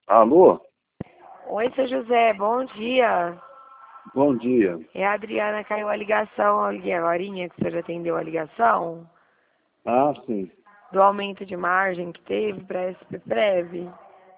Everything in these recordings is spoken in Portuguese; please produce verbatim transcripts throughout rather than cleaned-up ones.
Alô? Oi, seu José, bom dia. Bom dia. É a Adriana, caiu a ligação, eu liguei agorinha que você já atendeu a ligação, Ah, sim. do aumento de margem que teve para S P Prev.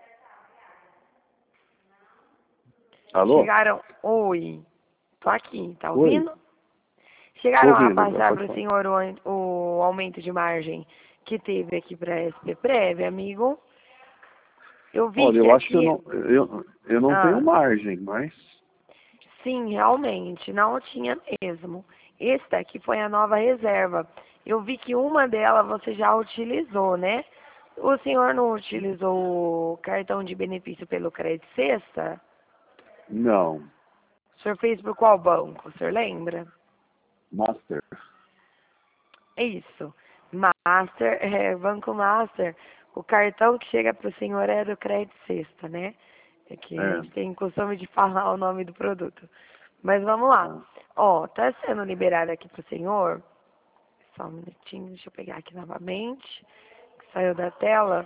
Alô? Chegaram, oi, tô aqui, tá Oi? ouvindo? Tô Chegaram a ouvindo agora, passar pode para o falar. senhor o, o aumento de margem que teve aqui para S P Prev, amigo? Eu vi Olha, que eu acho que eu aqui, não, eu, eu não tenho ah, margem, mas... sim, realmente, não tinha mesmo. Esse daqui foi a nova reserva. Eu vi que uma delas você já utilizou, né? O senhor não utilizou o cartão de benefício pelo Crédito Sexta? Não. O senhor fez por qual banco? O senhor lembra? Master. É isso. Master, é, Banco Master. O cartão que chega para o senhor é do Crédito Sexta, né? É que a É. gente tem costume de falar o nome do produto. Mas vamos lá. Ah, Ó, tá sendo liberado aqui pro senhor. Só um minutinho, deixa eu pegar aqui novamente. Que saiu da tela.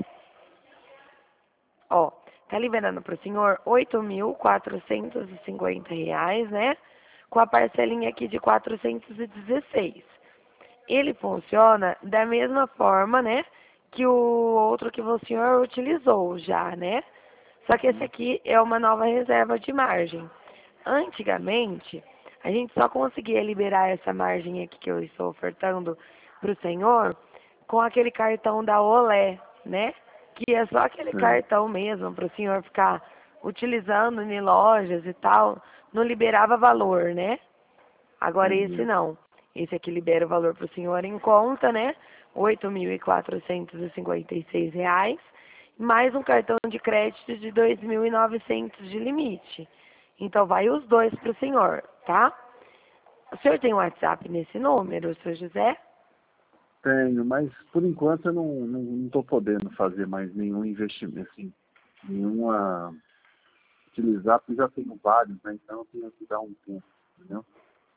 Ó, tá liberando pro senhor oito mil quatrocentos e cinquenta reais, né? Com a parcelinha aqui de quatrocentos e dezesseis. Ele funciona da mesma forma, né? Que o outro que o senhor utilizou já, né? Só que esse uhum. aqui é uma nova reserva de margem. Antigamente, a gente só conseguia liberar essa margem aqui que eu estou ofertando para o senhor com aquele cartão da Olé, né? Que é só aquele Sim. cartão mesmo para o senhor ficar utilizando em lojas e tal, não liberava valor, né? Agora esse Entendi. não. Esse aqui libera o valor para o senhor em conta, né? oito mil quatrocentos e cinquenta e seis reais, mais um cartão de crédito de dois mil e novecentos de limite. Então vai os dois para o senhor, tá? O senhor tem um WhatsApp nesse número, senhor José? Tenho, mas por enquanto eu não, não, não tô podendo fazer mais nenhum investimento, assim, nenhuma... utilizar, porque já tenho vários, né? Então eu tenho que dar um tempo, entendeu?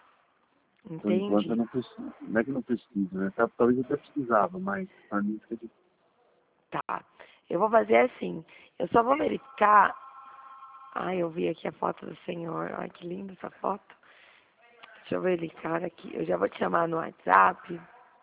Por enquanto eu Entendi. não preciso. Não é que não preciso, né? Tal- Talvez eu até precisava, mas para mim fica difícil. Tá. Eu vou fazer assim. Eu só vou verificar. Ai, eu vi aqui a foto do senhor. Ai, que linda essa foto. Deixa eu verificar aqui. Eu já vou te chamar no WhatsApp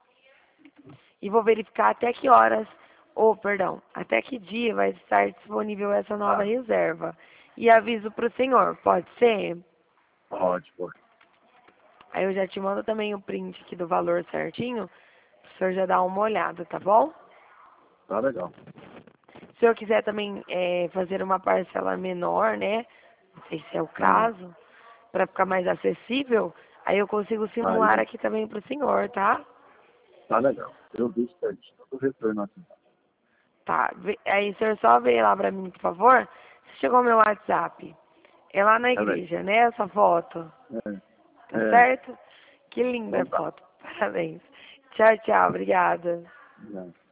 e vou verificar até que horas, ou perdão, até que dia vai estar disponível essa nova Ah, reserva. E aviso para o senhor, pode ser? pode, pode. Aí eu já te mando também o print aqui do valor certinho, para o senhor já dar uma olhada, tá bom? Tá legal. Se o senhor quiser também é, fazer uma parcela menor, né? Não sei se é o Ah, caso, para ficar mais acessível, aí eu consigo simular aí, aqui também para o senhor, tá? tá legal. Eu vi isso aí. Eu retorno aqui. Tá. Vê- Aí o senhor só vê lá para mim, por favor. Se chegou meu WhatsApp. É lá na Tá bem. igreja, né? Essa foto. É, Tá é, certo? Que linda então a tá. foto. Parabéns. Tchau, tchau. Obrigada. Obrigado.